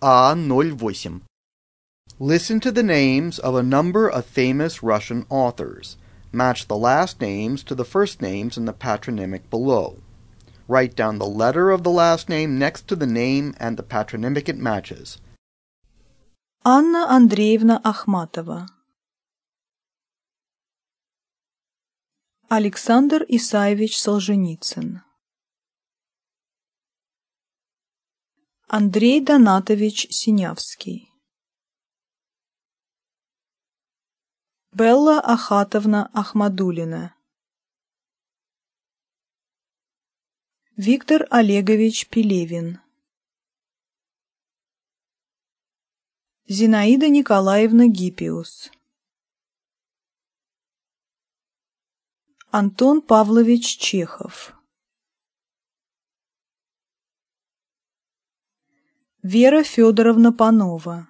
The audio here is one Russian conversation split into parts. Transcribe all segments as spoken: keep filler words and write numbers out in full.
А ноль восемь. Listen to the names of a number of famous Russian authors. Match the last names to the first names in the patronymic below. Write down the letter of the last name next to the name and the patronymic it matches. Анна Андреевна Ахматова. Александр Исаевич Солженицын. Андрей Донатович Синявский. Белла Ахатовна Ахмадуллина. Виктор Олегович Пелевин. Зинаида Николаевна Гиппиус. Антон Павлович Чехов. Вера Федоровна Панова.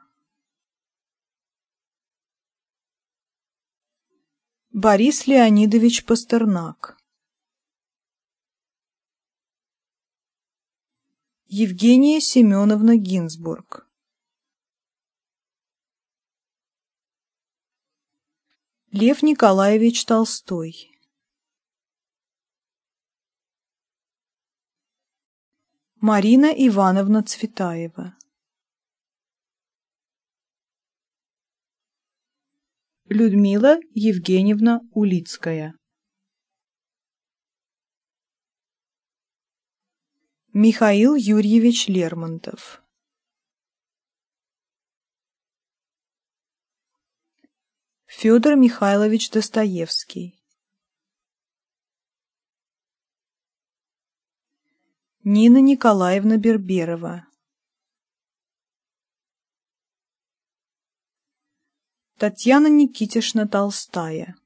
Борис Леонидович Пастернак. Евгения Семеновна Гинзбург. Лев Николаевич Толстой. Марина Ивановна Цветаева. Людмила Евгеньевна Улицкая. Михаил Юрьевич Лермонтов. Федор Михайлович Достоевский. Нина Николаевна Берберова. Татьяна Никитишна Толстая.